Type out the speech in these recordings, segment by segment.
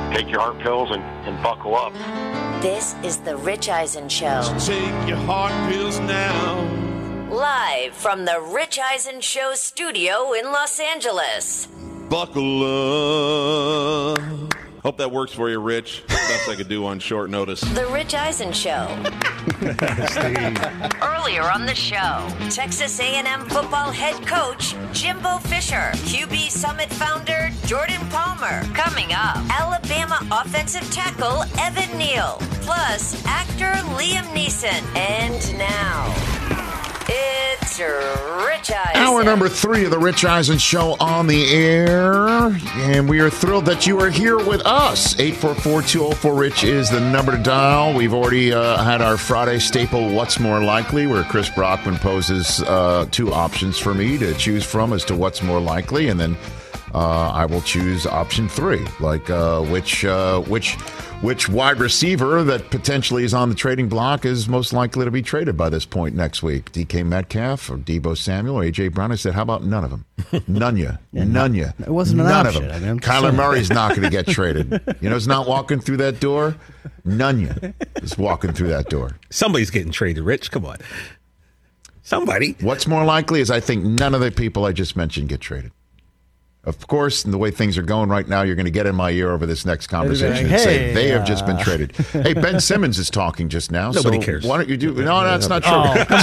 take your heart pills and buckle up. This is The Rich Eisen Show. Take your heart pills now. Live from The Rich Eisen Show studio in Los Angeles. Buckle up. Hope that works for you, Rich. Best I could do on short notice. The Rich Eisen Show. Earlier on the show, Texas A&M football head coach Jimbo Fisher, QB Summit founder Jordan Palmer. Coming up, Alabama offensive tackle Evan Neal, plus actor Liam Neeson. And now, it's Rich Eisen. Hour number 3 of the Rich Eisen Show on the air. And we are thrilled that you are here with us. 844-204-RICH is the number to dial. We've already had our Friday staple, What's More Likely, where Chris Brockman poses 2 options for me to choose from as to what's more likely. And then I will choose option 3, like which wide receiver that potentially is on the trading block is most likely to be traded by this point next week? DK Metcalf or Deebo Samuel or A.J. Brown? I said, how about none of them? None ya. It wasn't an none option. of them. I mean, Kyler Murray's not going to get traded. You know, he's not walking through that door. None ya is walking through that door. Somebody's getting traded, Rich. Come on. Somebody. What's more likely is I think none of the people I just mentioned get traded. Of course, in the way things are going right now, you're going to get in my ear over this next conversation and say they have just been traded. Hey, Ben Simmons is talking just now. Nobody cares. Why don't you do? No, that's not true.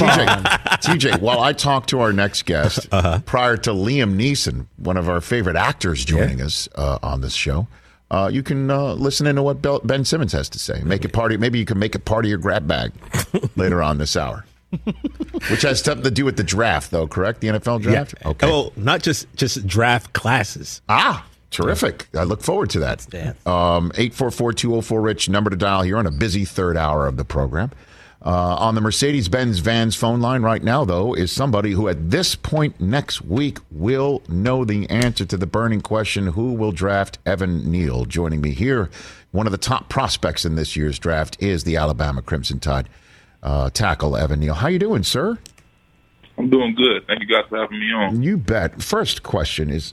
TJ, while I talk to our next guest, prior to Liam Neeson, one of our favorite actors, joining us on this show, you can listen into what Ben Simmons has to say. Make it party. Maybe you can make it part of your grab bag later on this hour. Which has something to do with the draft, though, correct? The NFL draft? Yeah. Okay. Oh, not just draft classes. Terrific. I look forward to that. 844-204-RICH, number to dial here on a busy third hour of the program. On the Mercedes-Benz Vans phone line right now, though, is somebody who at this point next week will know the answer to the burning question, who will draft Evan Neal? Joining me here, one of the top prospects in this year's draft is the Alabama Crimson Tide tackle, Evan Neal. How you doing, sir? I'm doing good. Thank you guys for having me on. You bet. First question is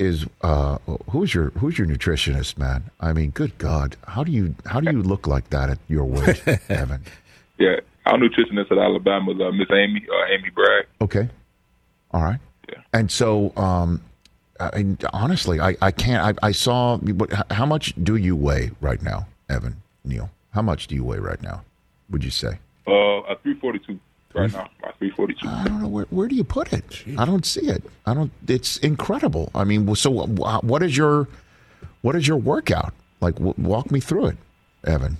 who's your nutritionist, man? I mean, good God, how do you look like that at your weight, Evan? Yeah, our nutritionist at Alabama is Miss Amy Bragg. Okay, all right. Yeah. And so, honestly, I can't. I saw. How much do you weigh right now, Evan Neal? How much do you weigh right now? Would you say? 342 right now. 342. I don't know where do you put it? Jeez. I don't see it. It's incredible. I mean, so what is your workout like? Walk me through it, Evan.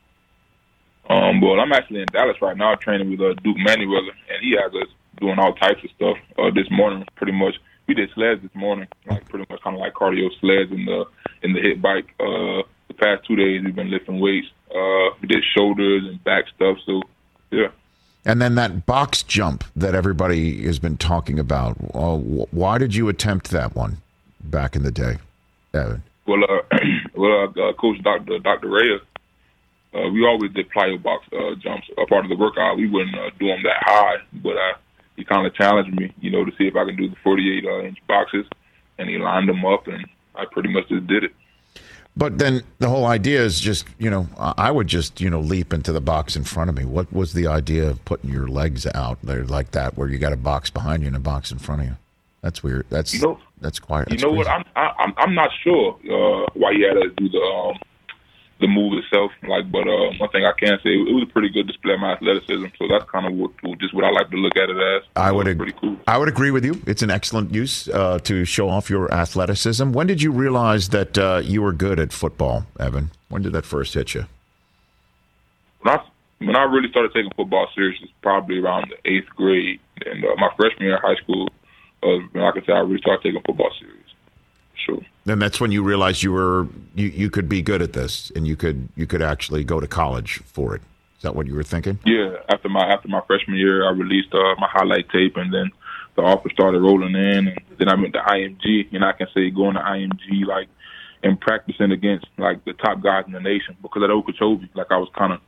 Well, I'm actually in Dallas right now training with Duke Manuweller, and he has us doing all types of stuff. This morning, pretty much, we did sleds this morning, like pretty much kind of like cardio sleds in the hit bike. The past 2 days, we've been lifting weights. We did shoulders and back stuff. So, yeah. And then that box jump that everybody has been talking about. Why did you attempt that one back in the day, Evan? Well, Coach Dr. Reyes, we always did plyo box jumps. A part of the workout, we wouldn't do them that high, but he kind of challenged me, to see if I can do the 48-inch boxes, and he lined them up, and I pretty much just did it. But then the whole idea is just, I would just, leap into the box in front of me. What was the idea of putting your legs out there like that, where you got a box behind you and a box in front of you? That's weird. That's quiet. You know what? I'm not sure why he had us do the move itself. But one thing I can say, it was a pretty good display of my athleticism. So that's kind of what I like to look at it as. Pretty cool. I would agree with you. It's an excellent use to show off your athleticism. When did you realize that you were good at football, Evan? When did that first hit you? When I really started taking football serious was probably around the 8th grade. And my freshman year in high school, when I could say I really started taking football serious. Sure. And that's when you realized you could be good at this, and you could actually go to college for it. Is that what you were thinking? Yeah. After my freshman year, I released my highlight tape, and then the offers started rolling in, and then I went to IMG, and I can say going to IMG and practicing against the top guys in the nation because of Okeechobee. I was kind of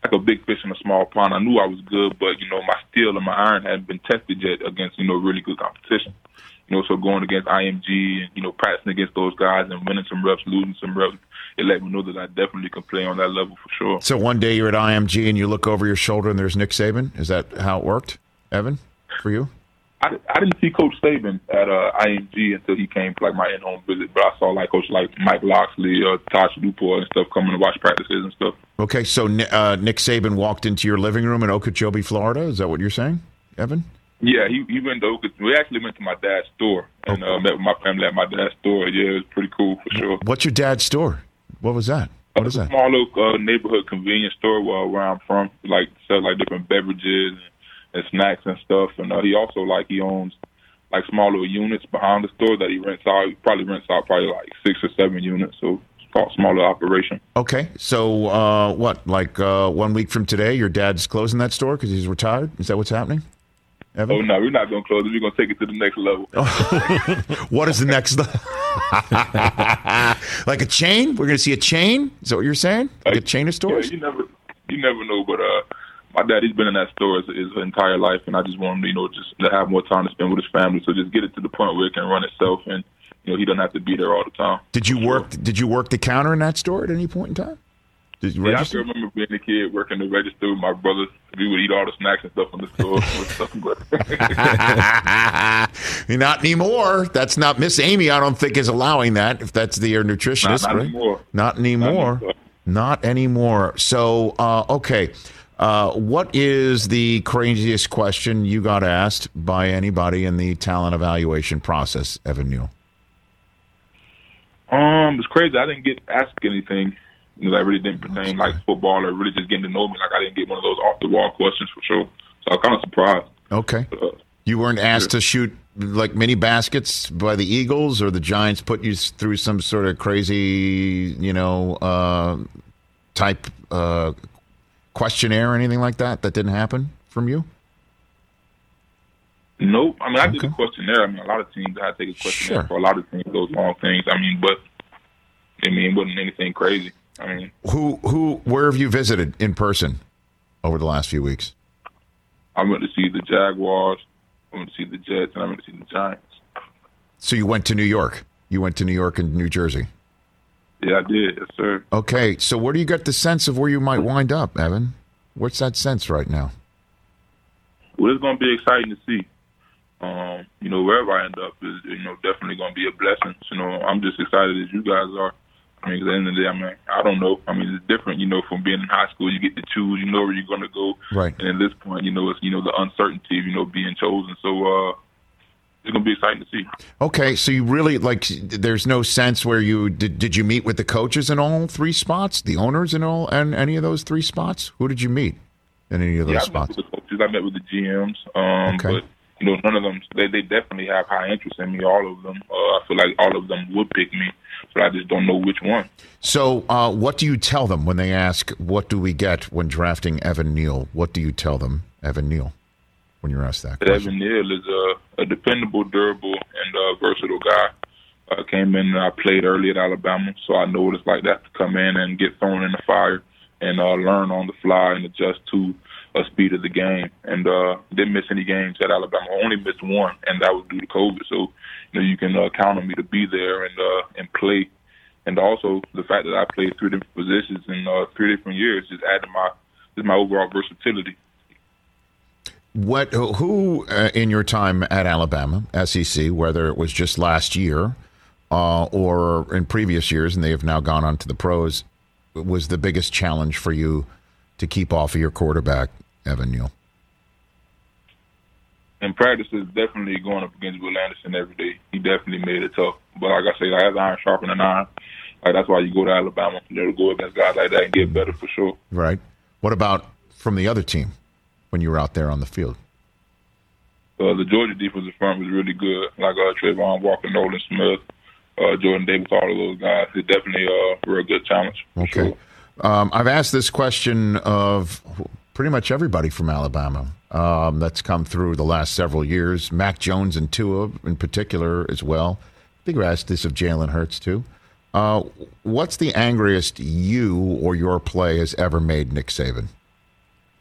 like a big fish in a small pond. I knew I was good, but, my steel and my iron hadn't been tested yet against, really good competition. So going against IMG and, practicing against those guys and winning some reps, losing some reps, it let me know that I definitely can play on that level for sure. So one day you're at IMG and you look over your shoulder and there's Nick Saban. Is that how it worked, Evan, for you? I didn't see Coach Saban at IMG until he came for my in-home visit, but I saw Coach Mike Loxley, Tosh Duport and stuff coming to watch practices and stuff. Okay, so Nick Saban walked into your living room in Okeechobee, Florida. Is that what you're saying, Evan? Yeah, he went to Okeechobee. We actually went to my dad's store and met with my family at my dad's store. Yeah, it was pretty cool for sure. What's your dad's store? What was that? What is that? A small little neighborhood convenience store where I'm from. Sells different beverages and snacks and stuff. And he also he owns small little units behind the store that he rents out. He probably rents out 6 or 7 units. So it's called a small little operation. Okay. So what? 1 week from today, your dad's closing that store because he's retired? Is that what's happening, Evan? Oh, no, we're not going to close it. We're going to take it to the next level. What is the next level? Like a chain? We're going to see a chain? Is that what you're saying? Like a chain of stores? Yeah, you never know, but my dad, he's been in that store his entire life, and I just want him, just to have more time to spend with his family. So just get it to the point where it can run itself, and he doesn't have to be there all the time. Did you work the counter in that store at any point in time? Did you register? I can remember being a kid working the register with my brothers. We would eat all the snacks and stuff in the store. Not anymore. That's not Miss Amy. I don't think is allowing that. If that's the nutritionist, not right? Anymore. Not anymore. Not anymore. So okay. What is the craziest question you got asked by anybody in the talent evaluation process, Evan Neal? It's crazy. I didn't get asked anything that really didn't pertain football or really just getting to know me. I didn't get one of those off the wall questions for sure. So I'm kind of surprised. Okay. You weren't asked to shoot mini baskets by the Eagles, or the Giants put you through some sort of crazy, type questionnaire or anything like that? That didn't happen from you? Nope. I did a questionnaire. A lot of teams had to take a questionnaire for a lot of teams, those long things. But it wasn't anything crazy. Where have you visited in person over the last few weeks? I went to see the Jaguars, I went to see the Jets, and I went to see the Giants. So you went to New York. You went to New York and New Jersey. Yeah, I did. Yes, sir. Okay, so where do you get the sense of where you might wind up, Evan? What's that sense right now? Well, it's going to be exciting to see. Wherever I end up is, definitely going to be a blessing. I'm just excited as you guys are. At the end of the day, I don't know. It's different, from being in high school. You get to choose, where you're going to go. Right. And at this point, it's, the uncertainty of, being chosen. So it's going to be exciting to see. Okay, so you really, there's no sense where you, did you meet with the coaches in all 3 spots? The owners in and any of those 3 spots? Who did you meet in any of those spots? I met with the coaches. I met with the GMs. Okay. But, none of them, they definitely have high interest in me, all of them. I feel like all of them would pick me, but I just don't know which one. So what do you tell them when they ask, what do we get when drafting Evan Neal? What do you tell them, Evan Neal, when you're asked that question? Evan Neal is a dependable, durable, and versatile guy. I came in and I played early at Alabama, so I know what it's like that to come in and get thrown in the fire and learn on the fly and adjust to speed of the game, and didn't miss any games at Alabama. I only missed one, and that was due to COVID. So, you can count on me to be there and play. And also the fact that I played 3 different positions in 3 different years just added my overall versatility. Who in your time at Alabama, SEC, whether it was just last year or in previous years, and they have now gone on to the pros, was the biggest challenge for you to keep off of your quarterback, Evan Neal? In practice, it's definitely going up against Will Anderson every day. He definitely made it tough. But like I say, as iron sharpening iron, that's why you go to Alabama, to go against guys like that and get better for sure. Right. What about from the other team when you were out there on the field? The Georgia defensive front was really good, like Trayvon Walker, Nolan Smith, Jordan Davis, all of those guys. It definitely were a good challenge. Okay. Sure. I've asked this question of pretty much everybody from Alabama that's come through the last several years. Mac Jones and Tua in particular as well. I think I asked this of Jalen Hurts too. What's the angriest you or your play has ever made Nick Saban?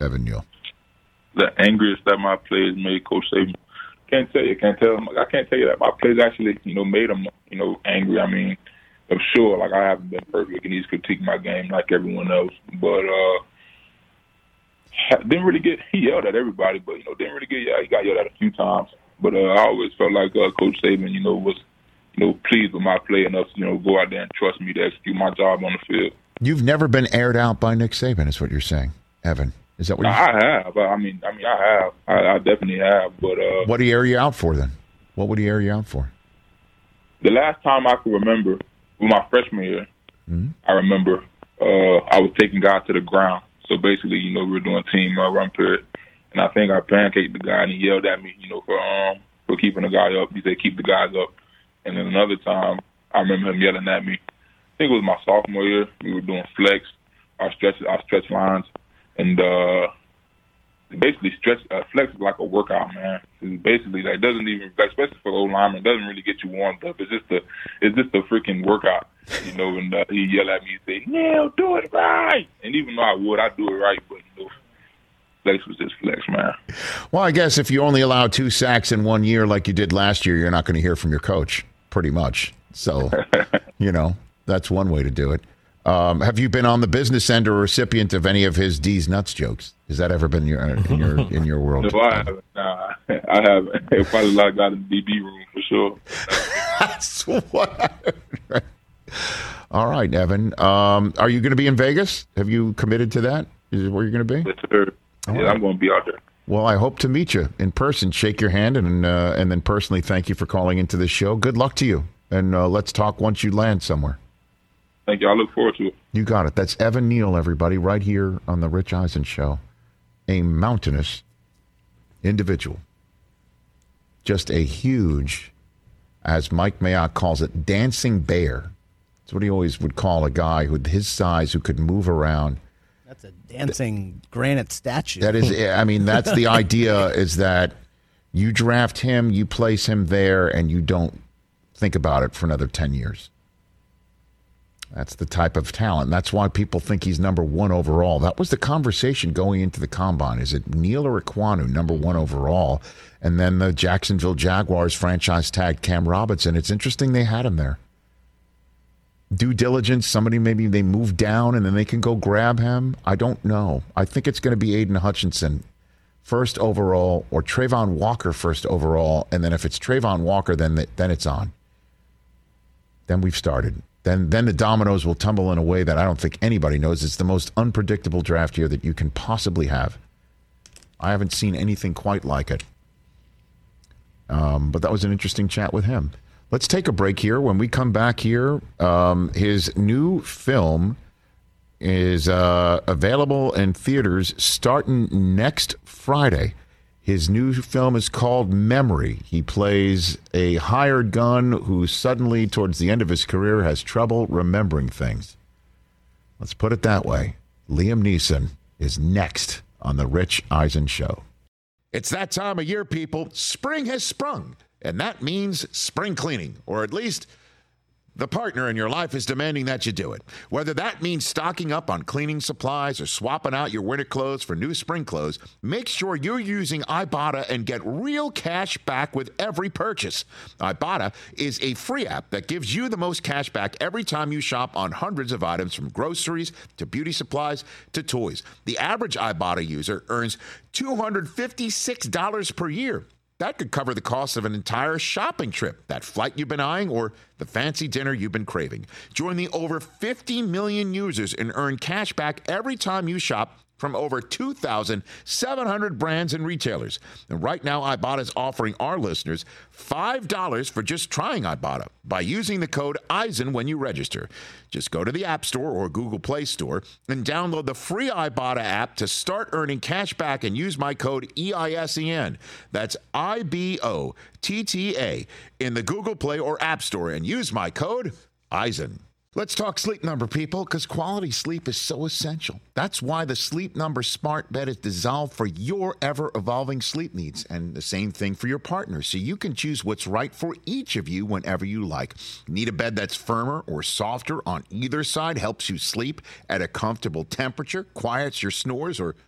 Evan Neal? The angriest that my plays made Coach Saban. Can't tell you that my plays actually, made him, angry. I mean, I'm sure, like, I haven't been perfect and he's critiqued my game like everyone else, but didn't really get, he yelled at everybody, but, didn't really get, he got yelled at a few times. But I always felt like Coach Saban, was, pleased with my play enough to, go out there and trust me to execute my job on the field. You've never been aired out by Nick Saban, is what you're saying, Evan. Is that what you're saying? I have. I have. I definitely have. But what did he air you out for then? What would he air you out for? The last time I can remember, with my freshman year, I remember I was taking guys to the ground. So basically, we were doing team run period, and I think I pancaked the guy, and he yelled at me, for keeping the guy up. He said, "Keep the guys up." And then another time, I remember him yelling at me. I think it was my sophomore year. We were doing flex, our stretch lines. And basically, flex is like a workout, man. It's basically, like, doesn't even, especially for the old lineman, it doesn't really get you warmed up. It's just a freaking workout, And he yelled at me and say, "Neil, do it right." And even though I do it right, but flex was just flex, man. Well, I guess if you only allow 2 sacks in 1 year, like you did last year, you're not going to hear from your coach, pretty much. So, that's one way to do it. Have you been on the business end or recipient of any of his D's nuts jokes? Has that ever been in your world? No, I haven't. Nah, I haven't. It probably locked out in the DB room for sure. That's what I heard. All right, Evan. Are you going to be in Vegas? Have you committed to that? Is it where you're going to be? Yes, sir. Yeah, I'm going to be out there. Well, I hope to meet you in person, shake your hand, and then personally thank you for calling into this show. Good luck to you, and let's talk once you land somewhere. Thank you. I look forward to it. You got it. That's Evan Neal, everybody, right here on the Rich Eisen Show. A mountainous individual. Just a huge, as Mike Mayock calls it, dancing bear. That's what he always would call a guy with his size who could move around. That's a dancing granite statue. That is, I mean, that's the idea, is that you draft him, you place him there, and you don't think about it for another 10 years. That's the type of talent. That's why people think he's number 1 overall. That was the conversation going into the combine. Is it Neal or Ekwonu, number 1 overall? And then the Jacksonville Jaguars franchise tagged Cam Robinson. It's interesting they had him there. Due diligence, somebody maybe they move down and then they can go grab him. I don't know. I think it's going to be Aiden Hutchinson first overall, or Trayvon Walker first overall. And then if it's Trayvon Walker, then it's on. Then we've started. Then the dominoes will tumble in a way that I don't think anybody knows. It's the most unpredictable draft year that you can possibly have. I haven't seen anything quite like it. But that was an interesting chat with him. Let's take a break here. When we come back here, his new film is available in theaters starting next Friday. His new film is called Memory. He plays a hired gun who suddenly, towards the end of his career, has trouble remembering things. Let's put it that way. Liam Neeson is next on The Rich Eisen Show. It's that time of year, people. Spring has sprung, and that means spring cleaning, or at least the partner in your life is demanding that you do it. Whether that means stocking up on cleaning supplies or swapping out your winter clothes for new spring clothes, make sure you're using Ibotta and get real cash back with every purchase. Ibotta is a free app that gives you the most cash back every time you shop on hundreds of items, from groceries to beauty supplies to toys. The average Ibotta user earns $256 per year. That could cover the cost of an entire shopping trip, that flight you've been eyeing, or the fancy dinner you've been craving. Join the over 50 million users and earn cash back every time you shop from over 2,700 brands and retailers. And right now, Ibotta is offering our listeners $5 for just trying Ibotta by using the code Eisen when you register. Just go to the App Store or Google Play Store and download the free Ibotta app to start earning cash back and use my code EISEN. That's IBOTTA in the Google Play or App Store, and use my code Eisen. Let's talk Sleep Number, people, because quality sleep is so essential. That's why the Sleep Number Smart Bed is designed for your ever-evolving sleep needs, and the same thing for your partner, so you can choose what's right for each of you whenever you like. Need a bed that's firmer or softer on either side, helps you sleep at a comfortable temperature, quiets your snores, or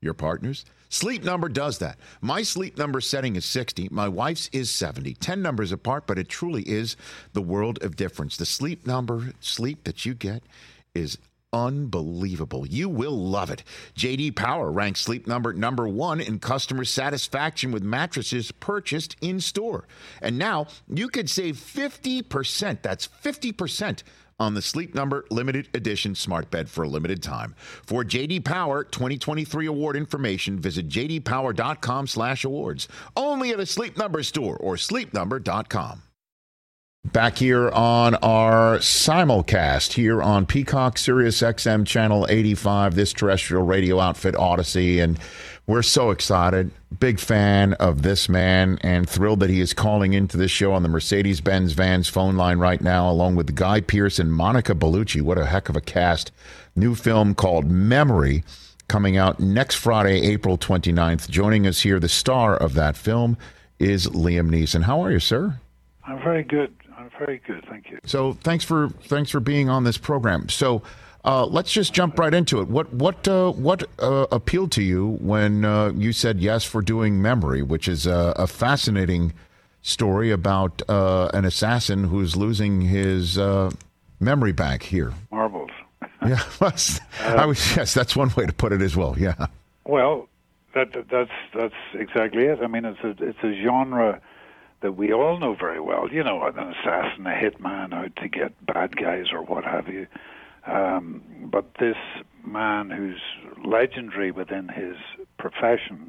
your partner's? Sleep Number does that. My Sleep Number setting is 60. My wife's is 70. 10 numbers apart, but it truly is the world of difference. The Sleep Number sleep that you get is unbelievable. You will love it. J.D. Power ranks Sleep Number number 1 in customer satisfaction with mattresses purchased in store. And now you could save 50%. That's 50% on the Sleep Number limited edition smart bed for a limited time. For J.D. Power 2023 award information, visit jdpower.com/awards. Only at a Sleep Number store or sleepnumber.com. Back here on our simulcast here on Peacock, Sirius XM Channel 85, this terrestrial radio outfit, Odyssey, and we're so excited. Big fan of this man and thrilled that he is calling into this show on the Mercedes-Benz Vans phone line right now, along with Guy Pearce and Monica Bellucci. What a heck of a cast. New film called Memory coming out next Friday, April 29th. Joining us here, the star of that film is Liam Neeson. How are you, sir? I'm very good. Very good, thank you. So thanks for being on this program. So let's just jump right into it. What appealed to you when you said yes for doing Memory, which is a fascinating story about an assassin who's losing his memory bank here? Marbles. Yeah, yes, that's one way to put it as well. Yeah. Well, that's exactly it. I mean, it's a genre that we all know very well. You know, an assassin, a hitman out to get bad guys or what have you. But this man who's legendary within his profession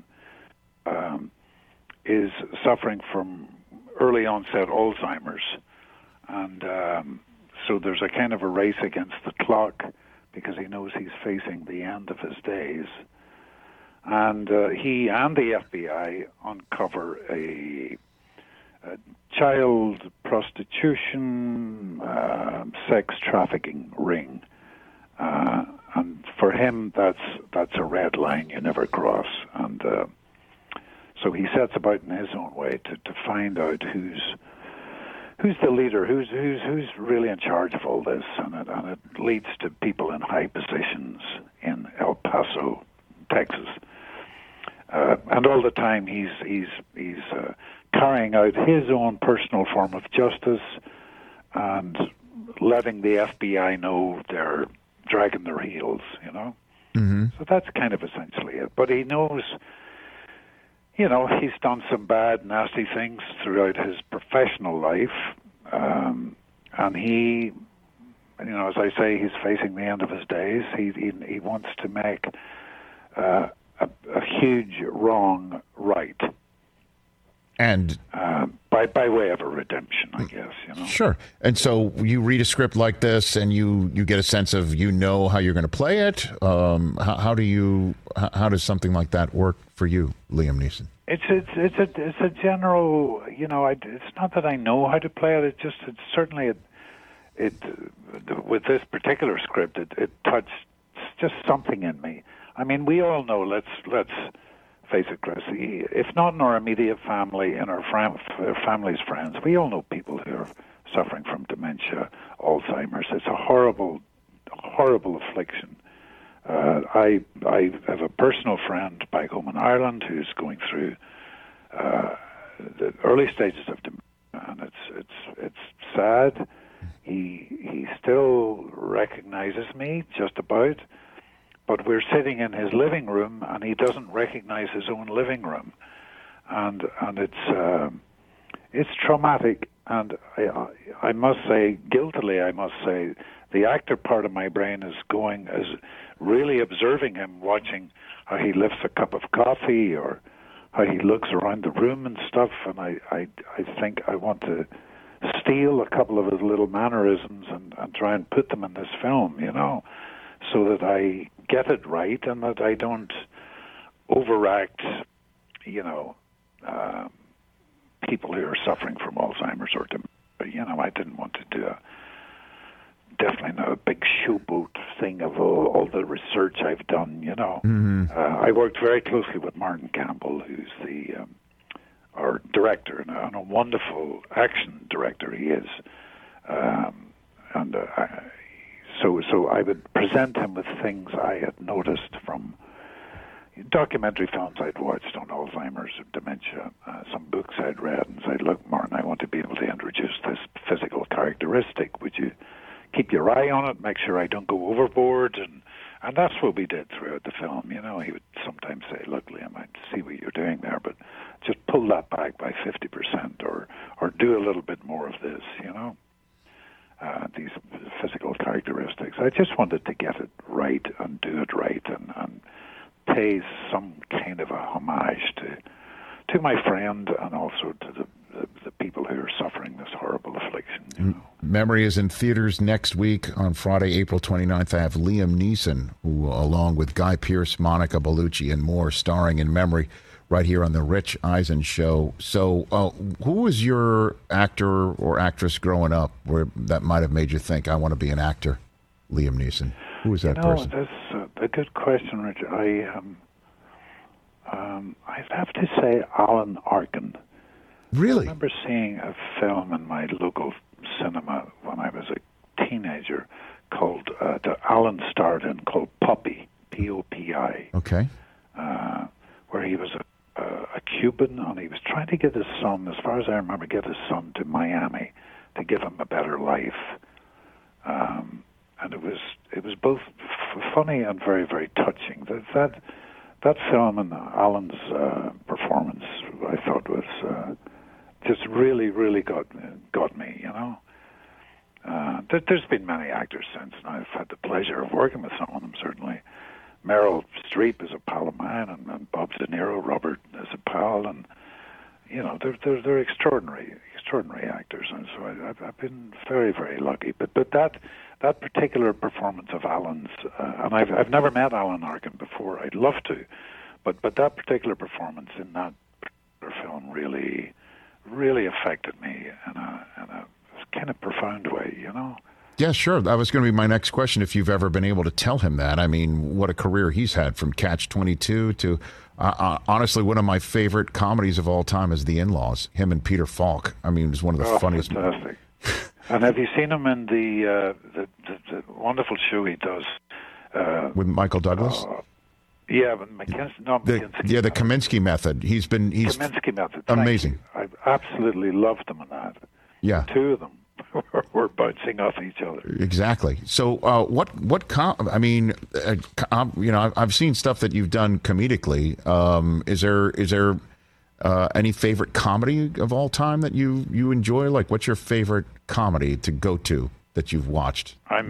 is suffering from early onset Alzheimer's. And so there's a kind of a race against the clock because he knows he's facing the end of his days. And he and the FBI uncover a child prostitution, sex trafficking ring, and for him that's a red line you never cross. And so he sets about in his own way to find out who's the leader, who's really in charge of all this, and it leads to people in high positions in El Paso, Texas, and all the time he's carrying out his own personal form of justice and letting the FBI know they're dragging their heels, you know? Mm-hmm. So that's kind of essentially it. But he knows, you know, he's done some bad, nasty things throughout his professional life. And he, you know, as I say, he's facing the end of his days. He wants to make a huge wrong right. And by way of a redemption, I guess, you know. Sure. And so you read a script like this, and you get a sense of how you're going to play it. How does something like that work for you, Liam Neeson? It's a general, you know. It's not that I know how to play it. It's certainly with this particular script, it touched just something in me. I mean, we all know. Let's face it, Chris, if not in our immediate family, in our family's friends, we all know people who are suffering from dementia, Alzheimer's. It's a horrible, horrible affliction. I have a personal friend back home in Ireland who's going through the early stages of dementia, and it's sad. He still recognizes me, just about. But we're sitting in his living room, and he doesn't recognize his own living room, and it's traumatic. And I must say, guiltily, the actor part of my brain is really observing him, watching how he lifts a cup of coffee or how he looks around the room and stuff. And I think I want to steal a couple of his little mannerisms and try and put them in this film, you know, so that I get it right and that I don't overact, you know, people who are suffering from Alzheimer's or dementia. You know, I didn't want to do definitely not a big showboat thing of all the research I've done, you know. Mm-hmm. I worked very closely with Martin Campbell, who's our director, and a wonderful action director he is. So I would present him with things I had noticed from, documentary films I'd watched on Alzheimer's and dementia, some books I'd read, and said, look, Martin, I want to be able to introduce this physical characteristic. Would you keep your eye on it, make sure I don't go overboard? And that's what we did throughout the film. You know, he would sometimes say, look, Liam, I see what you're doing there, but just pull that back by 50% or do a little bit more of this, you know, these physical characteristics. I just wanted to get it right and do it right and pay some kind of a homage to my friend and also to the people who are suffering this horrible affliction. You know? Memory is in theaters next week on Friday, April 29th. I have Liam Neeson, who, along with Guy Pearce, Monica Bellucci, and more, starring in Memory right here on the Rich Eisen Show. So who was your actor or actress growing up where that might have made you think, I want to be an actor? Liam Neeson. Who was that person? That's a good question, Rich. I'd have to say Alan Arkin. Really? I remember seeing a film in my local cinema when I was a teenager called, that Alan starred in, called Poppy, P-O-P-I. Okay. Where he was a Cuban, and he was trying to get his son, as far as I remember, get his son to Miami to give him a better life. And it was both funny and very, very touching. That film and Alan's performance, I thought, was just really, really got me. You know, there's been many actors since, and I've had the pleasure of working with some of them. Certainly, Meryl Streep is a pal of mine, and Bob De Niro, Robert is a pal, and you know they're extraordinary actors, and so I've been very, very lucky. But that particular performance of Alan's, and I've never met Alan Arkin before. I'd love to, but that particular performance in that particular film really affected me in a kind of profound way, you know. Yeah, sure. That was going to be my next question, if you've ever been able to tell him that. I mean, what a career he's had, from Catch-22 to, honestly, one of my favorite comedies of all time is The In-Laws, him and Peter Falk. I mean, it was one of the funniest. Fantastic. And have you seen him in the wonderful show he does? With Michael Douglas? Yeah, but Kominsky. The Kominsky Method. He's Kominsky Method. Amazing. I absolutely loved him in that. Yeah. The two of them were bouncing off each other. Exactly. So, I've seen stuff that you've done comedically. Is there any favorite comedy of all time that you enjoy? Like, what's your favorite comedy to go to that you've watched? I'm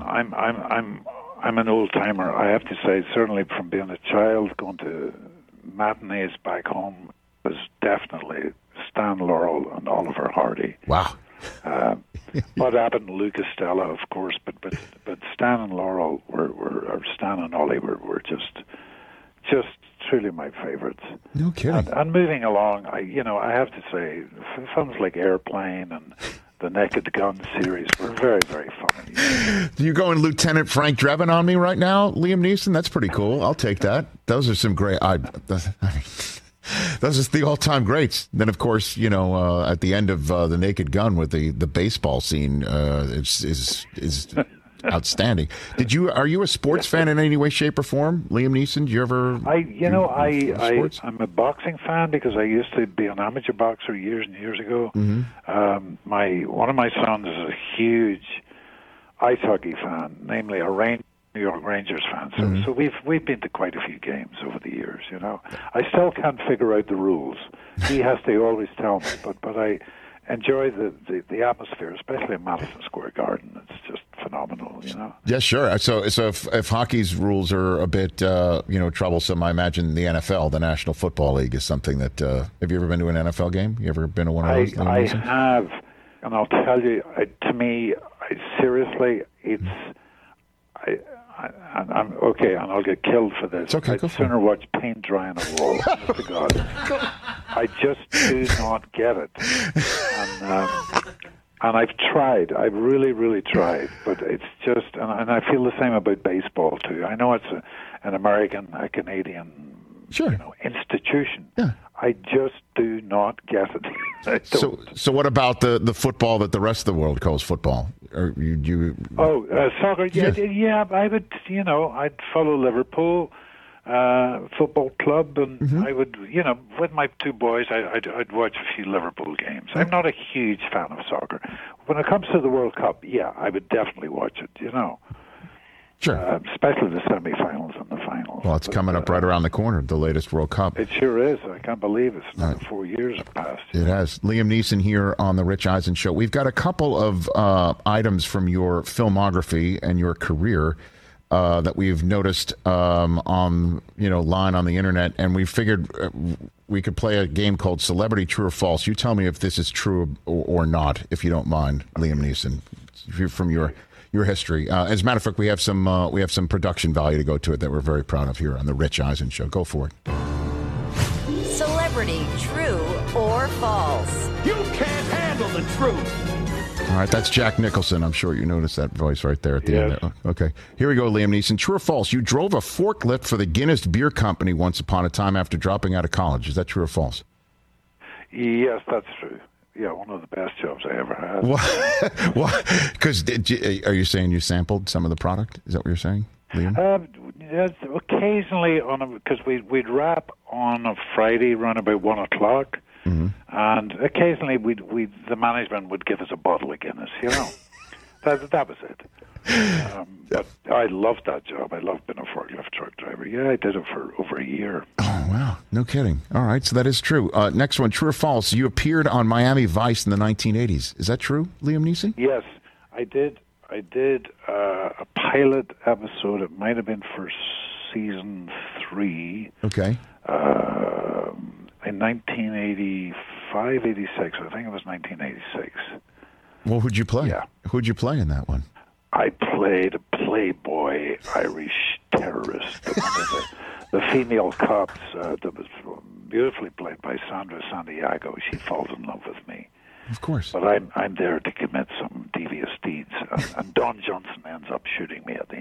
an old timer. I have to say, certainly from being a child, going to matinees back home was definitely Stan Laurel and Oliver Hardy. Wow. Bud Abbott and Lou Costello, of course, but Stan and Laurel or Stan and Ollie were just truly my favorites. No kidding. And moving along, I have to say, films like Airplane and the Naked Gun series were very, very funny. You going Lieutenant Frank Drebin on me right now, Liam Neeson? That's pretty cool. I'll take that. Those are some great. Those are the all-time greats. Then, of course, at the end of the Naked Gun with the baseball scene is outstanding. Are you a sports fan in any way, shape, or form, Liam Neeson? Do you ever? I'm a boxing fan because I used to be an amateur boxer years and years ago. Mm-hmm. One of my sons is a huge ice hockey fan, namely a New York Rangers fan. So we've been to quite a few games over the years. You know, I still can't figure out the rules. He has to always tell me, but I enjoy the atmosphere, especially in Madison Square Garden. It's just phenomenal, you know. Yeah, sure. So if hockey's rules are a bit troublesome, I imagine the NFL, the National Football League, is something that. Have you ever been to an NFL game? You ever been to one of those? I have, and I'll tell you. To me, seriously, it's. I'm okay, and I'll get killed for this. It's okay, I'd sooner watch paint dry on a wall. Honest to God, I just do not get it. And I've tried. I've really, really tried, but it's just, and I feel the same about baseball too. I know it's an American, a Canadian, institution. Yeah. I just do not get it. So what about the football that the rest of the world calls football? Or soccer? Yeah. I would. I'd follow Liverpool. football club, and I would, with my two boys, I'd watch a few Liverpool games. I'm not a huge fan of soccer. When it comes to the World Cup, yeah, I would definitely watch it, Sure. Especially the semi-finals and the finals. Well, it's coming up right around the corner, the latest World Cup. It sure is. I can't believe it's another 4 years have passed. It has. Liam Neeson here on the Rich Eisen Show. We've got a couple of items from your filmography and your career that we've noticed on line on the internet, and we figured we could play a game called Celebrity True or False. You tell me if this is true or not, if you don't mind, Liam Neeson, from your history. As a matter of fact, we have some production value to go to it that we're very proud of here on the Rich Eisen Show. Go for it. Celebrity True or False? You can't handle the truth. All right, that's Jack Nicholson. I'm sure you noticed that voice right there at the Yes. end. Okay, here we go, Liam Neeson. True or false? You drove a forklift for the Guinness Beer Company once upon a time after dropping out of college. Is that true or false? Yes, that's true. Yeah, one of the best jobs I ever had. What? Because are you saying you sampled some of the product? Is that what you're saying, Liam? Yes, occasionally, because we'd wrap on a Friday around about 1 o'clock, and occasionally the management would give us a bottle of Guinness. That was it. But I loved that job. I loved being a forklift truck driver. Yeah, I did it for over a year. Oh, wow. No kidding. All right, so that is true. Next one, true or false? You appeared on Miami Vice in the 1980s. Is that true, Liam Neeson? Yes, I did. I did a pilot episode. It might have been for season 3. Okay. In 1985, 86. I think it was 1986. Well, who'd you play? Yeah. Who'd you play in that one? I played a playboy Irish terrorist. One of the female cops that was beautifully played by Sandra Santiago. She falls in love with me. Of course. But I'm there to commit some devious deeds, and Don Johnson ends up shooting me at the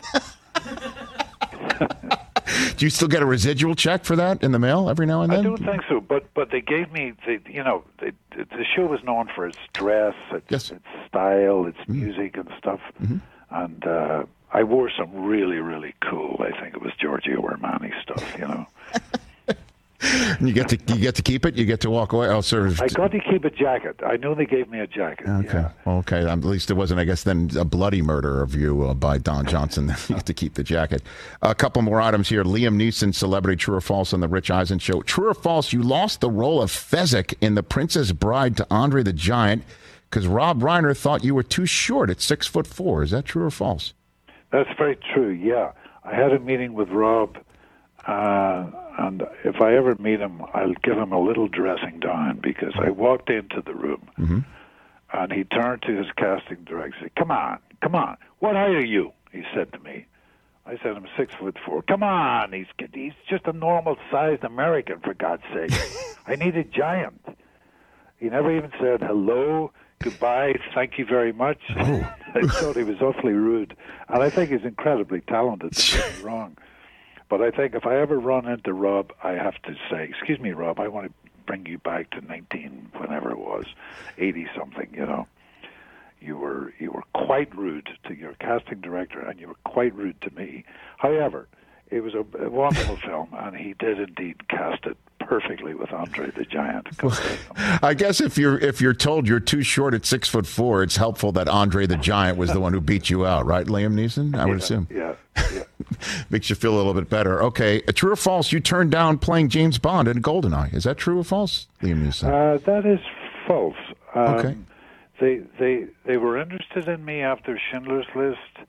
end. Do you still get a residual check for that in the mail every now and then? I don't think so, but they gave me the show was known for its dress, its style, its music and stuff, and I wore some really, really cool. I think it was Giorgio Armani stuff, And you get to keep it. You get to walk away. Oh, sir. I got to keep a jacket. I know they gave me a jacket. Okay. Yeah. Well, okay. At least it wasn't, I guess, then a bloody murder of you by Don Johnson. You get to keep the jacket. A couple more items here. Liam Neeson, Celebrity True or False on the Rich Eisen Show. True or false? You lost the role of Fezzik in The Princess Bride to Andre the Giant because Rob Reiner thought you were too short at 6'4". Is that true or false? That's very true. Yeah, I had a meeting with Rob. And if I ever meet him, I'll give him a little dressing down because I walked into the room and he turned to his casting director and said, Come on, what height are you? He said to me. I said, I'm 6'4". Come on, he's just a normal-sized American, for God's sake. I need a giant. He never even said hello, goodbye, thank you very much. Oh. I thought he was awfully rude. And I think he's incredibly talented, don't get me wrong. But I think if I ever run into Rob, I have to say, excuse me, Rob, I want to bring you back to whenever it was, 80-something, You were quite rude to your casting director, and you were quite rude to me. However, it was a wonderful film, and he did indeed cast it perfectly with Andre the Giant. I guess if you're told you're too short at 6'4", it's helpful that Andre the Giant was the one who beat you out, right, Liam Neeson? I would assume. Yeah. Makes you feel a little bit better. Okay, true or false? You turned down playing James Bond in GoldenEye. Is that true or false, Liam Neeson? That is false. Okay. They were interested in me after Schindler's List.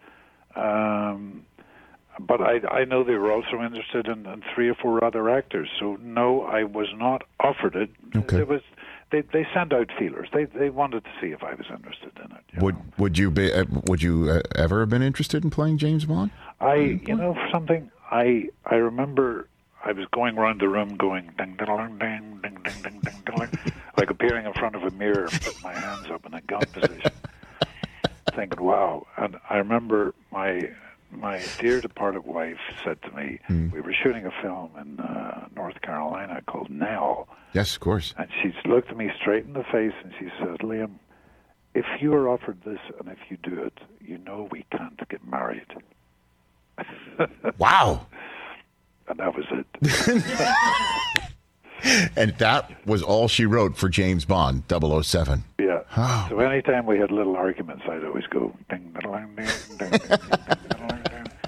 But I know they were also interested in 3 or 4 other actors. So no, I was not offered it. Okay. They sent out feelers. They wanted to see if I was interested in it. Would you ever have been interested in playing James Bond? Something. I remember I was going around the room going ding ding ding ding ding ding ding ding ding, like appearing in front of a mirror, putting my hands up in a gun position, thinking, "Wow!" And I remember my dear departed wife said to me, we were shooting a film in North Carolina called Nell. Yes, of course. And she looked at me straight in the face and she said, Liam, if you are offered this and if you do it, you know we can't get married. Wow. and that was it. And that was all she wrote for James Bond, 007. Yeah. Oh. So anytime we had little arguments, I'd always go ding, ding, ding, ding, ding, ding, ding,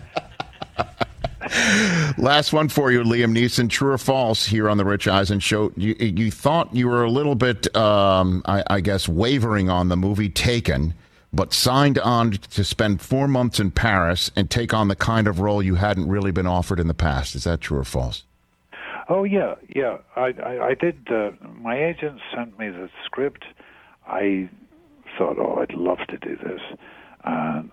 ding. Last one for you, Liam Neeson. True or false here on the Rich Eisen Show? You thought you were a little bit, I guess, wavering on the movie Taken, but signed on to spend 4 months in Paris and take on the kind of role you hadn't really been offered in the past. Is that true or false? Oh, yeah. I did. My agent sent me the script. I thought, oh, I'd love to do this. And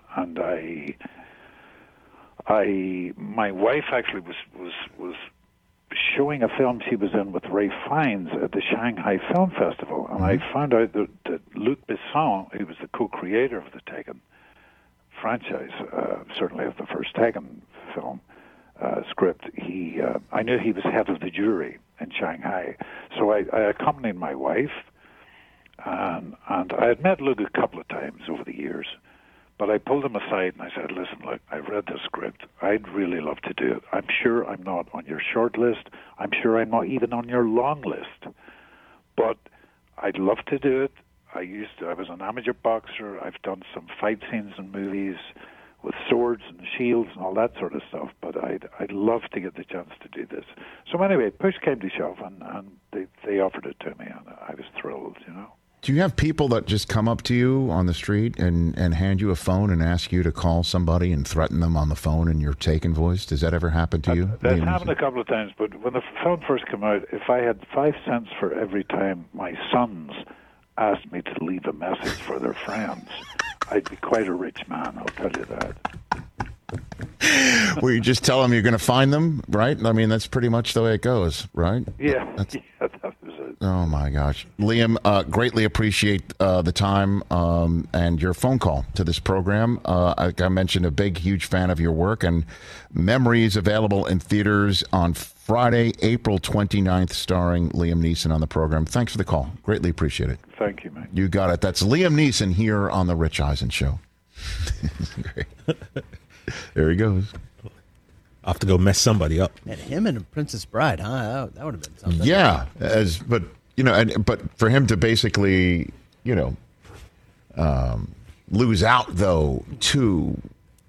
my wife actually was showing a film she was in with Ray Fiennes at the Shanghai Film Festival. And I found out that Luc Besson, who was the co-creator of the Taken franchise, certainly of the first Taken film, script, I knew he was head of the jury in Shanghai. So I accompanied my wife, and I had met Luke a couple of times over the years, but I pulled him aside and I said, listen, look, I've read the script. I'd really love to do it. I'm sure I'm not on your short list. I'm sure I'm not even on your long list. But I'd love to do it. I was an amateur boxer. I've done some fight scenes in movies with swords and shields and all that sort of stuff, but I'd love to get the chance to do this. So anyway, push came to shove, and they offered it to me, and I was thrilled, you know. Do you have people that just come up to you on the street and hand you a phone and ask you to call somebody and threaten them on the phone in your Taken voice? Does that ever happen to you? That's happened a couple of times, but when the film first came out, if I had 5 cents for every time my sons asked me to leave a message for their friends, I'd be quite a rich man, I'll tell you that. Well, you just tell them you're going to find them, right? I mean, that's pretty much the way it goes, right? Yeah, that was it. Oh, my gosh. Liam, greatly appreciate the time and your phone call to this program. Like I mentioned, a big, huge fan of your work, and Memories available in theaters on Friday, April 29th, starring Liam Neeson on the program. Thanks for the call. Greatly appreciate it. Thank you, man. You got it. That's Liam Neeson here on The Rich Eisen Show. Great. There he goes. I'll have to go mess somebody up. And him and Princess Bride, huh? That would have been something. Yeah, but for him to basically, lose out though to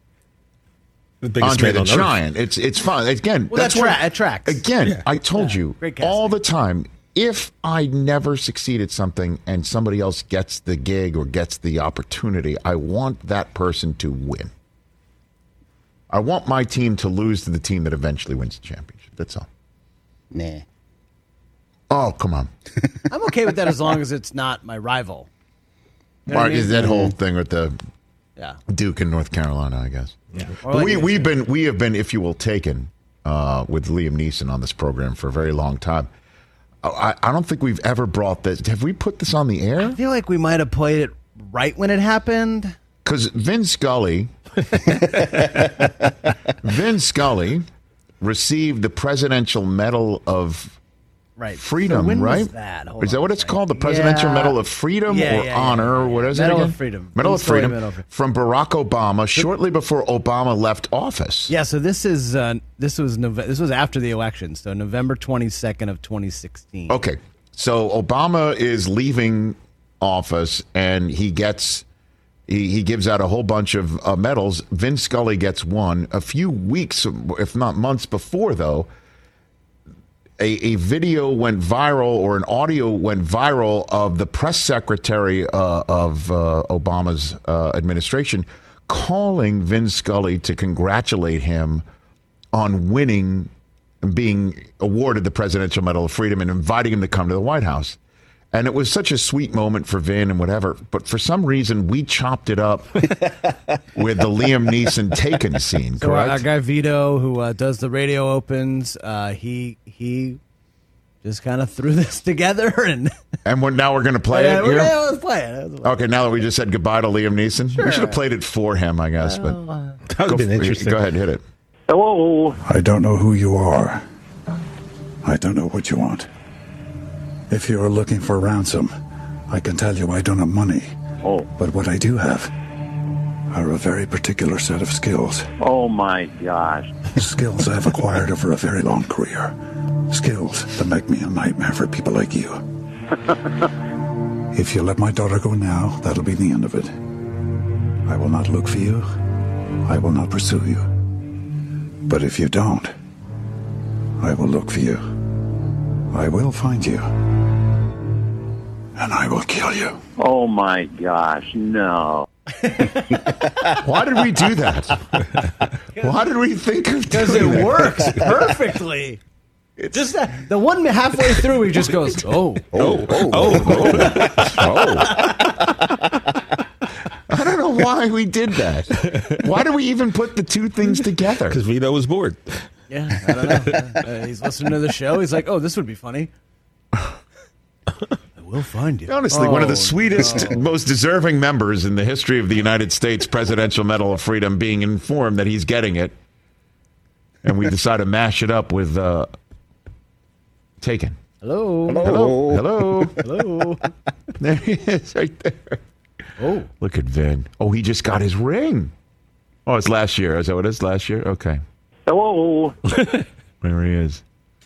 Andre the Giant, it's fun. Again, well, that tracks. Again, yeah. I told you all the time. If I never succeed at something and somebody else gets the gig or gets the opportunity, I want that person to win. I want my team to lose to the team that eventually wins the championship. That's all. Nah. Oh, come on. I'm okay with that as long as it's not my rival. You know is that whole thing with the Duke in North Carolina, I guess. Yeah. But we have been, if you will, taken with Liam Neeson on this program for a very long time. I don't think we've ever brought this. Have we put this on the air? I feel like we might have played it right when it happened. Because Vin Scully received the Presidential Medal of Freedom, so when right? Was that? Is that what it's called? The Presidential Medal of Freedom or Honor? Or what is it again? Medal of Freedom. Medal of Freedom from Barack Obama shortly before Obama left office. Yeah, so this was after the election, so November 22nd of 2016. Okay, so Obama is leaving office and he gives out a whole bunch of medals. Vin Scully gets one. A few weeks, if not months before, though, a video went viral, or an audio went viral, of the press secretary of Obama's administration calling Vin Scully to congratulate him on winning and being awarded the Presidential Medal of Freedom and inviting him to come to the White House. And it was such a sweet moment for Vin and whatever. But for some reason, we chopped it up with the Liam Neeson Taken scene, so correct? Our guy Vito, who does the radio opens, he just kind of threw this together. And now we're going to play it here? Let's play it. Okay, now that we just said goodbye to Liam Neeson. Sure. We should have played it for him, I guess. But that would have been interesting. Go ahead, hit it. Hello. I don't know who you are. I don't know what you want. If you are looking for ransom, I can tell you I don't have money. Oh. But what I do have are a very particular set of skills. Oh, my gosh. Skills I've acquired over a very long career. Skills that make me a nightmare for people like you. If you let my daughter go now, that'll be the end of it. I will not look for you. I will not pursue you. But if you don't, I will look for you. I will find you. And I will kill you. Oh my gosh, no. Why did we do that? Why did we think of Because doing it that? works perfectly. Just that, the one halfway through, he just goes, oh. I don't know why we did that. Why did we even put the two things together? Because Vito was bored. Yeah, I don't know. He's listening to the show. He's like, oh, this would be funny. I will find you. Honestly, one of the sweetest, most deserving members in the history of the United States Presidential Medal of Freedom being informed that he's getting it. And we decide to mash it up with Taken. Hello. Hello. Hello. Hello. There he is right there. Oh. Look at Vin. Oh, he just got his ring. Oh, it's last year. Is that what it is? Last year? Okay. Hello. There he is.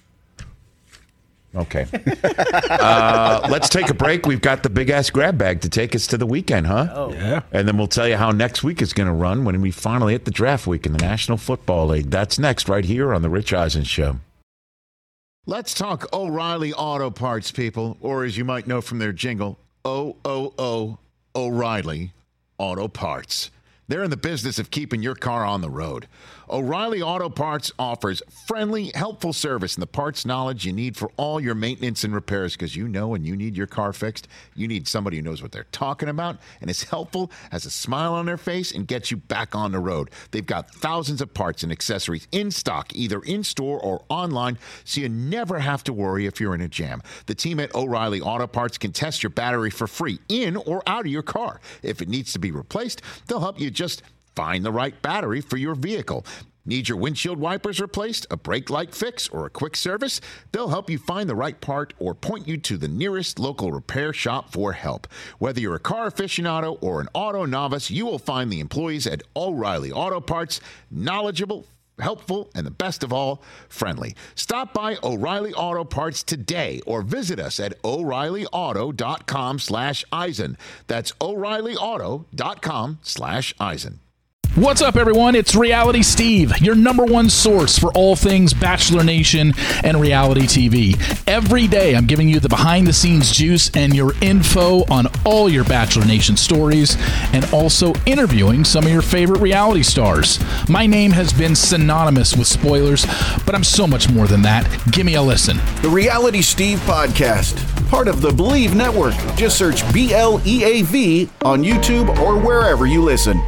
Okay. Let's take a break. We've got the big-ass grab bag to take us to the weekend, huh? Oh. Yeah. And then we'll tell you how next week is going to run when we finally hit the draft week in the National Football League. That's next right here on The Rich Eisen Show. Let's talk O'Reilly Auto Parts, people, or as you might know from their jingle, O-O-O O'Reilly Auto Parts. They're in the business of keeping your car on the road. O'Reilly Auto Parts offers friendly, helpful service and the parts knowledge you need for all your maintenance and repairs, because you know when you need your car fixed, you need somebody who knows what they're talking about and is helpful, has a smile on their face, and gets you back on the road. They've got thousands of parts and accessories in stock, either in-store or online, so you never have to worry if you're in a jam. The team at O'Reilly Auto Parts can test your battery for free in or out of your car. If it needs to be replaced, they'll help you just find the right battery for your vehicle. Need your windshield wipers replaced, a brake light fix, or a quick service? They'll help you find the right part or point you to the nearest local repair shop for help. Whether you're a car aficionado or an auto novice, you will find the employees at O'Reilly Auto Parts knowledgeable, helpful, and the best of all, friendly. Stop by O'Reilly Auto Parts today or visit us at O'ReillyAuto.com/Eisen. That's O'ReillyAuto.com/Eisen. What's up, everyone? It's Reality Steve, your number one source for all things Bachelor Nation and reality TV. Every day, I'm giving you the behind-the-scenes juice and your info on all your Bachelor Nation stories, and also interviewing some of your favorite reality stars. My name has been synonymous with spoilers, but I'm so much more than that. Give me a listen. The Reality Steve Podcast, part of the Believe Network. Just search BLEAV on YouTube or wherever you listen.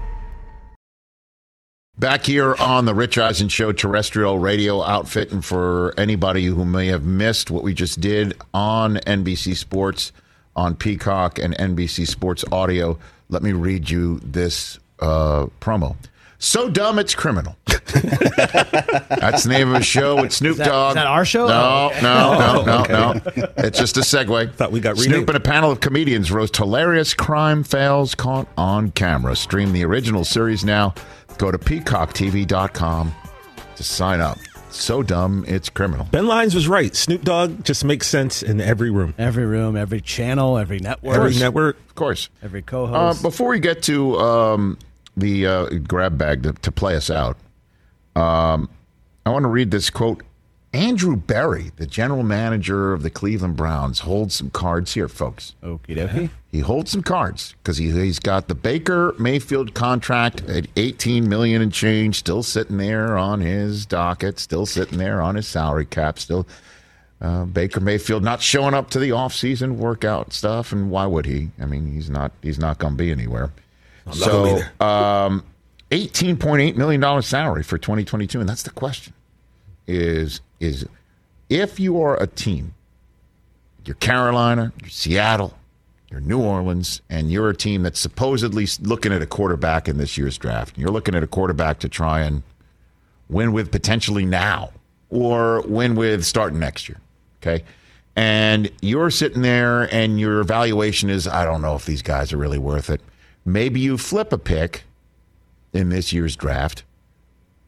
Back here on the Rich Eisen Show terrestrial radio outfit, and for anybody who may have missed what we just did on NBC Sports, on Peacock and NBC Sports Audio, let me read you this promo. So dumb it's criminal. That's the name of a show with Snoop Dogg. Is that our show? No. It's just a segue. Thought we got renamed. Snoop and a panel of comedians roast hilarious crime fails caught on camera. Stream the original series now. Go to peacocktv.com to sign up. So dumb, it's criminal. Ben Lyons was right. Snoop Dogg just makes sense in every room. Every room, every channel, every network. Of course. Every co-host. Before we get to the grab bag to play us out, I want to read this quote. Andrew Berry, the general manager of the Cleveland Browns, holds some cards here, folks. Okie dokie. He holds some cards because he's got the Baker Mayfield contract at $18 million and change still sitting there on his docket, still sitting there on his salary cap, still Baker Mayfield not showing up to the offseason workout stuff, and why would he? I mean, he's not going to be anywhere. So, $18.8 million salary for 2022, and that's the question. Is if you are a team, you're Carolina, you're Seattle, you're New Orleans, and you're a team that's supposedly looking at a quarterback in this year's draft, and you're looking at a quarterback to try and win with potentially now or win with starting next year, okay? And you're sitting there and your evaluation is, I don't know if these guys are really worth it. Maybe you flip a pick in this year's draft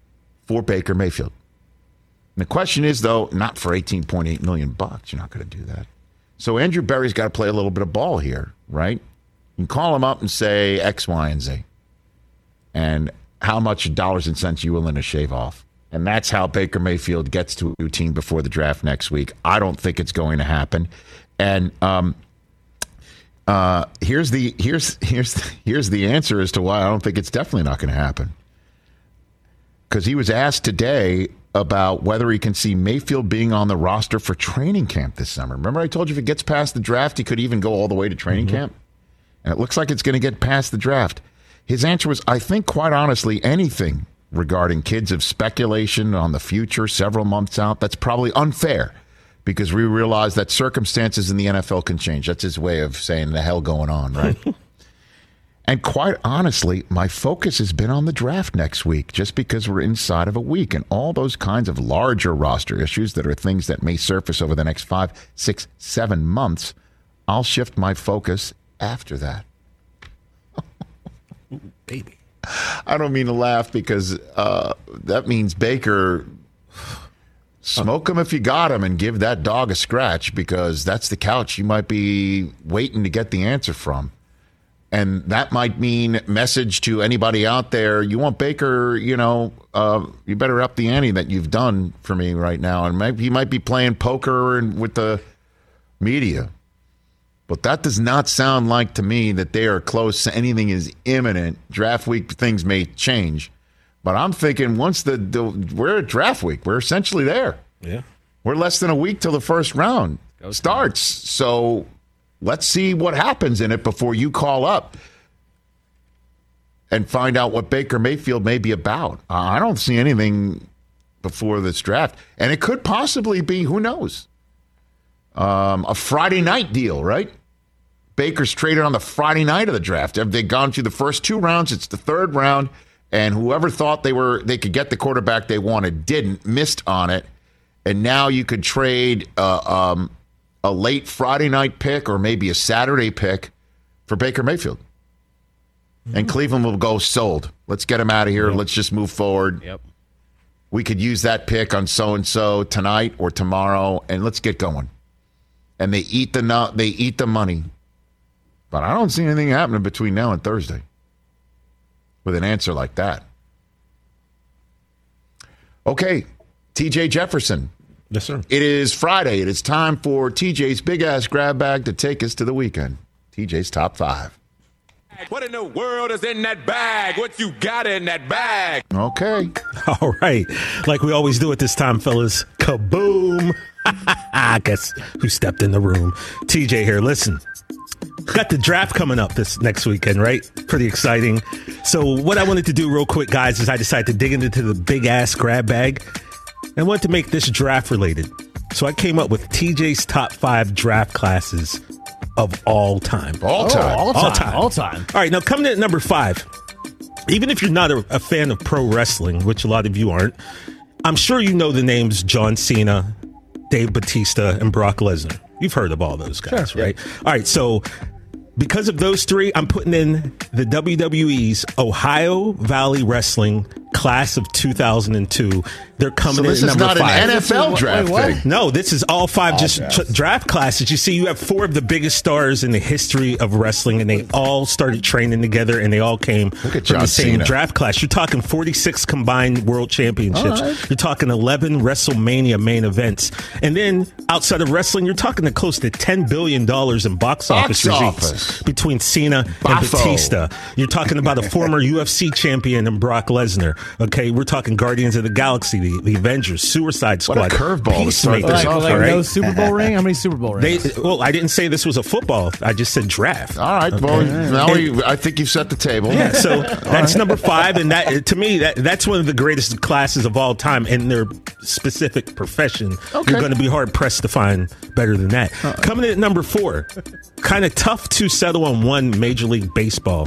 for Baker Mayfield. And the question is, though, not for $18.8 million. You're not going to do that. So Andrew Berry's got to play a little bit of ball here, right? You can call him up and say X, Y, and Z. And how much dollars and cents you willing to shave off. And that's how Baker Mayfield gets to a new team before the draft next week. I don't think it's going to happen. And here's the answer as to why I don't think it's definitely not going to happen. Because he was asked today about whether he can see Mayfield being on the roster for training camp this summer. Remember I told you if it gets past the draft, he could even go all the way to training camp? And it looks like it's going to get past the draft. His answer was, I think, quite honestly, anything regarding kids of speculation on the future several months out, that's probably unfair because we realize that circumstances in the NFL can change. That's his way of saying the hell going on, right? And quite honestly, my focus has been on the draft next week just because we're inside of a week and all those kinds of larger roster issues that are things that may surface over the next 5, 6, 7 months. I'll shift my focus after that. Baby. I don't mean to laugh because that means Baker, smoke him if you got him and give that dog a scratch because that's the couch you might be waiting to get the answer from. And that might mean message to anybody out there. You want Baker, you better up the ante that you've done for me right now. And maybe he might be playing poker and with the media. But that does not sound like to me that they are close. Anything is imminent. Draft week, things may change. But I'm thinking once we're at draft week, we're essentially there. Yeah. We're less than a week till the first round starts. So let's see what happens in it before you call up and find out what Baker Mayfield may be about. I don't see anything before this draft. And it could possibly be, who knows, a Friday night deal, right? Baker's traded on the Friday night of the draft. Have they gone through the first 2 rounds? It's the third round, and whoever thought they could get the quarterback they wanted didn't, missed on it, and now you could trade a late Friday night pick or maybe a Saturday pick for Baker Mayfield. Mm-hmm. And Cleveland will go, sold. Let's get him out of here. Yep. Let's just move forward. Yep. We could use that pick on so-and-so tonight or tomorrow, and let's get going. And they eat the money. But I don't see anything happening between now and Thursday with an answer like that. Okay, TJ Jefferson. Yes, sir. It is Friday. It is time for TJ's big-ass grab bag to take us to the weekend. TJ's Top 5. What in the world is in that bag? What you got in that bag? Okay. All right. Like we always do at this time, fellas. Kaboom. I guess who stepped in the room? TJ here. Listen. Got the draft coming up this next weekend, right? Pretty exciting. So what I wanted to do real quick, guys, is I decided to dig into the big-ass grab bag and wanted to make this draft-related. So I came up with TJ's top 5 draft classes of all time. All time. All right, now coming in at number 5. Even if you're not a fan of pro wrestling, which a lot of you aren't, I'm sure you know the names John Cena, Dave Bautista, and Brock Lesnar. You've heard of all those guys, right? Yeah. All right, so because of those 3, I'm putting in the WWE's Ohio Valley Wrestling class of 2002. They're coming in at number 5. So this is not an NFL draft thing. No, this is all 5 draft classes. You see, you have 4 of the biggest stars in the history of wrestling, and they all started training together, and they all came from the same draft class. You're talking 46 combined world championships. Right. You're talking 11 WrestleMania main events. And then outside of wrestling, you're talking close to $10 billion in box office receipts between Cena and Batista. You're talking about a former UFC champion and Brock Lesnar. Okay, we're talking Guardians of the Galaxy, the Avengers, Suicide Squad. What a curveball to start this off. No Super Bowl ring? How many Super Bowl rings? I didn't say this was a football. I just said draft. All right. Okay. Well, now I think you've set the table. Yeah, so that's number 5. And that, to me, that's one of the greatest classes of all time in their specific profession. Okay. You're going to be hard-pressed to find better than that. Coming in at number 4, kind of tough to settle on one Major League Baseball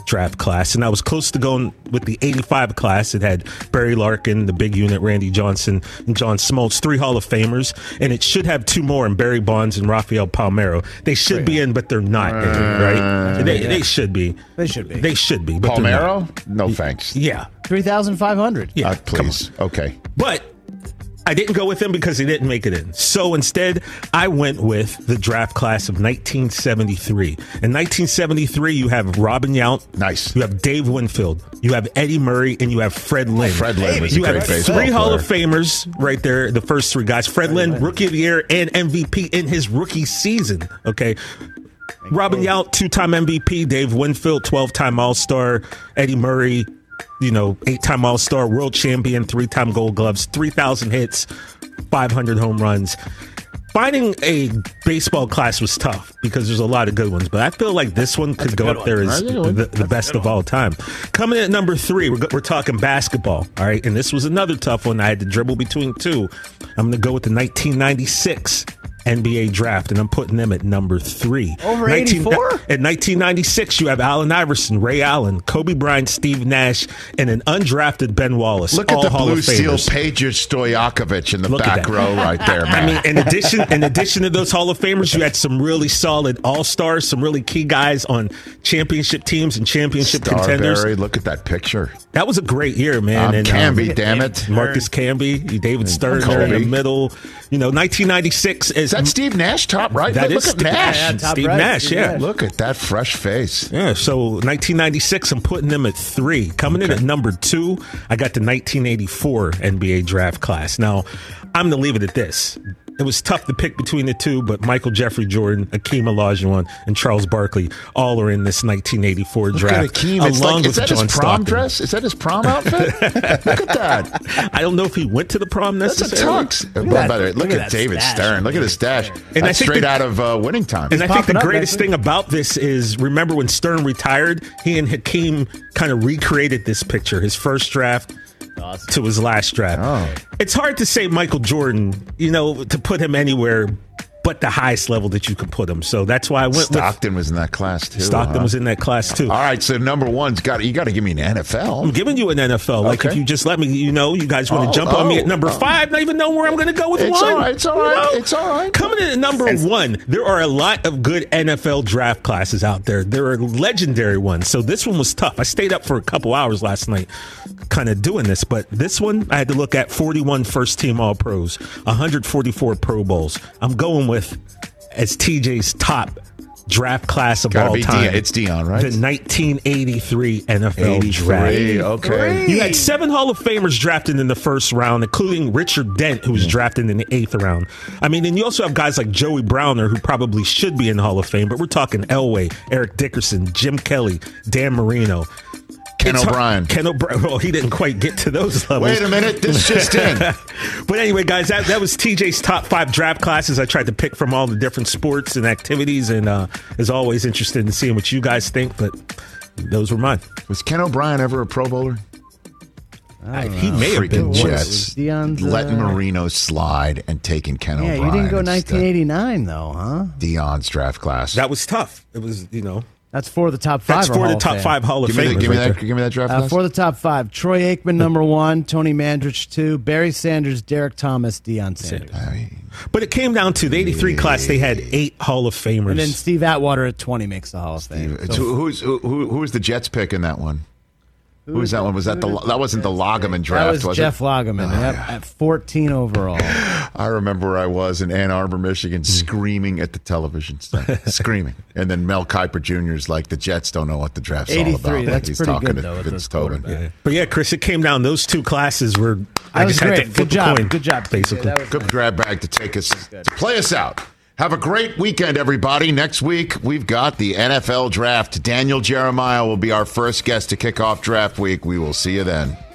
draft class, and I was close to going with the 85 class. It had Barry Larkin, the big unit, Randy Johnson, and John Smoltz, 3 Hall of Famers, and it should have 2 more in Barry Bonds and Rafael Palmeiro. They should be in, but they're not in, right? They should be. They should be. They should be. But Palmeiro? No thanks. Yeah. 3,500. Yeah. Please. Okay. But I didn't go with him because he didn't make it in. So instead, I went with the draft class of 1973. In 1973, you have Robin Yount. Nice. You have Dave Winfield. You have Eddie Murray, and you have Fred Lynn. Fred Lynn was a great baseball player. 3 Hall of Famers right there, the first 3 guys. Fred Lynn, Rookie of the Year and MVP in his rookie season. Okay. Robin Yount, 2-time MVP. Dave Winfield, 12-time All-Star. Eddie Murray, 8-time All-Star, world champion, 3-time Gold Gloves, 3,000 hits, 500 home runs. Finding a baseball class was tough because there's a lot of good ones, but I feel like this one could go up there as the best of all time. Coming in at number 3, we're talking basketball, all right? And this was another tough one. I had to dribble between 2. I'm going to go with the 1996 NBA draft, and I'm putting them at number 3. Over 84? At 1996, you have Allen Iverson, Ray Allen, Kobe Bryant, Steve Nash, and an undrafted Ben Wallace. Look at the blue steel Peja Stojakovic in the back row right there, man. I mean, in addition to those Hall of Famers, you had some really solid all-stars, some really key guys on championship teams and championship contenders. Look at that picture. That was a great year, man. And Camby, damn it. Marcus Camby, David Stern there in the middle. 1996 is that Steve Nash top right? That look is at Nash. Steve Nash, yeah. Look at that fresh face. Yeah, so 1996, I'm putting them at 3. Coming in at number 2, I got the 1984 NBA draft class. Now, I'm going to leave it at this. It was tough to pick between the 2, but Michael Jeffrey Jordan, Akeem Olajuwon, and Charles Barkley all are in this 1984 draft. Look at Akeem. Is that his prom dress? Is that his prom outfit? Look at that. I don't know if he went to the prom necessarily. That's a tux. Look at David Stern. Look at his stash. And that's straight out of Winning Time. And I think the greatest thing about this is, remember when Stern retired, he and Hakeem kind of recreated this picture, his first draft to his last draft. Oh. It's hard to say Michael Jordan, to put him anywhere but the highest level that you could put him. So that's why I went Stockton was in that class too. Stockton was in that class too. All right, so number 1's you got to give me an NFL. I'm giving you an NFL. Like if you just let me, you guys want to jump on me at number 5, not even know where I'm going to go with 1. It's all right. Coming in at number 1, there are a lot of good NFL draft classes out there. There are legendary ones. So this one was tough. I stayed up for a couple hours last night kind of doing this, but this one I had to look at 41 first-team All-Pros, 144 Pro Bowls. I'm going with as TJ's top draft class of all time. It's Deion, right? The 1983 NFL draft. Okay. You had 7 Hall of Famers drafted in the first round, including Richard Dent, who was drafted in the 8th round. I mean, and you also have guys like Joey Browner, who probably should be in the Hall of Fame, but we're talking Elway, Eric Dickerson, Jim Kelly, Dan Marino. Ken O'Brien. Well, he didn't quite get to those levels. Wait a minute, this just in. But anyway, guys, that was TJ's top 5 draft classes. I tried to pick from all the different sports and activities, and is always interested in seeing what you guys think, but those were mine. Was Ken O'Brien ever a Pro Bowler? He may have been. Jets letting Marino slide and taking Ken O'Brien. Yeah, you didn't go 1989, though, huh? Deion's draft class. That was tough. It was, That's for the top 5. That's for the top 5 Hall of Famers. Give me that draft class. For the top 5, Troy Aikman, number 1, Tony Mandrich, 2, Barry Sanders, Derek Thomas, Deion Sanders. But it came down to the 83 class. They had 8 Hall of Famers. And then Steve Atwater at 20 makes the Hall of Fame. Who was the Jets pick in that one? Who was that one? That wasn't the Loggeman draft, was it? Jeff Loggeman at 14 overall. I remember where I was in Ann Arbor, Michigan, screaming at the television set, screaming. And then Mel Kiper Jr. is like, the Jets don't know what the draft's all about. That's He's pretty talking good, though. Vince Tobin. Yeah. But yeah, Chris, it came down. Those 2 classes were. That was great. Good job. Good job, basically. Good grab bag to take us, to play us out. Have a great weekend, everybody. Next week, we've got the NFL Draft. Daniel Jeremiah will be our first guest to kick off Draft Week. We will see you then.